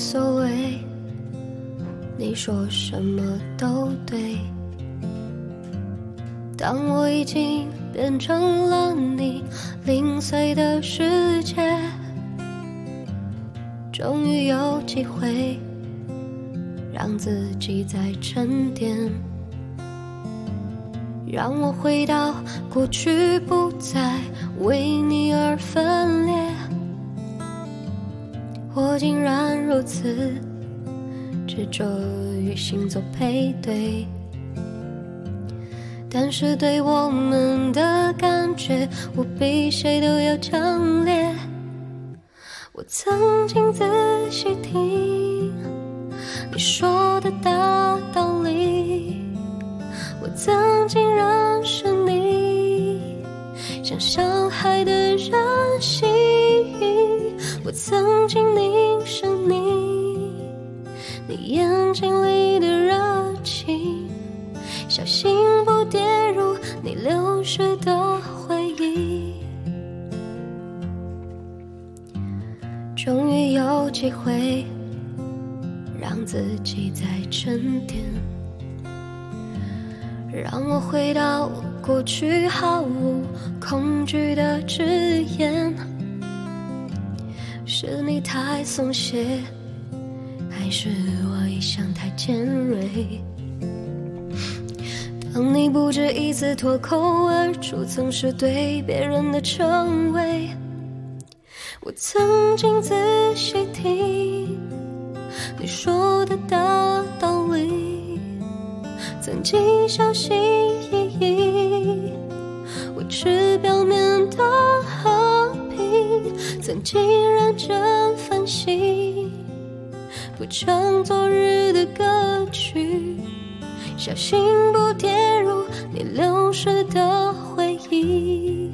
所谓，你说什么都对。当我已经变成了你零碎的世界，终于有机会让自己再沉淀，让我回到过去，不再为你而分裂。我竟然如此执着于星座配对，但是对我们的感觉，我比谁都要强烈。我曾经仔细听你说的大道理，我曾经认识你像上海的人心，我曾经凝视你眼睛里的热情，小心不跌入你流逝的回忆。终于有机会让自己再沉淀，让我回到过去毫无恐惧的誓言。是你太松懈，还是我一向太尖锐？当你不止一次脱口而出曾是对别人的称谓，我曾经仔细听你说的大道理，曾经小心翼翼维持表面的和平，曾经认真分析不唱昨日的歌曲，小心不跌入你流逝的回忆。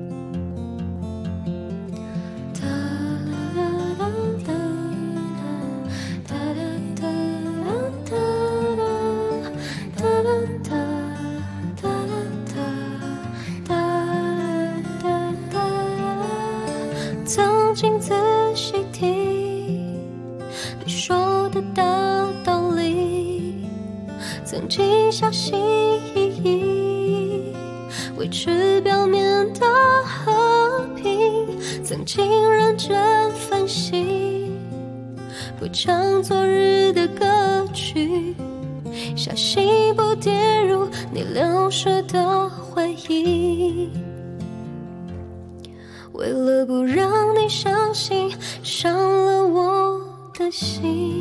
曾经仔细听你说的大道理，曾经小心翼翼维持表面的和平，曾经认真分析不唱昨日的歌曲，小心不跌入你流逝的回忆。为了不让你伤心，伤了我的心。